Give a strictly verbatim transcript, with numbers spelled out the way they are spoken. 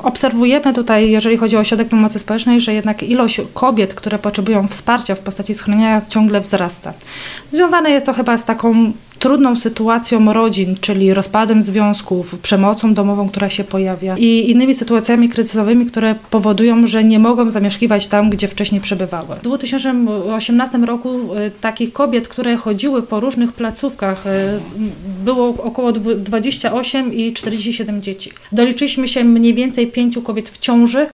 obserwujemy tutaj, jeżeli chodzi o Ośrodek Pomocy Społecznej, że jednak ilość kobiet, które potrzebują wsparcia w postaci schronienia, ciągle wzrasta. Związane jest to chyba z taką trudną sytuacją rodzin, czyli rozpadem związków, przemocą domową, która się pojawia i innymi sytuacjami kryzysowymi, które powodują, że nie mogą zamieszkiwać tam, gdzie wcześniej przebywały. W dwa tysiące osiemnastym roku takich kobiet, które chodziły po różnych placówkach, było około dwadzieścia osiem i czterdzieści siedem dzieci. Doliczyliśmy się mniej więcej pięciu kobiet w ciąży,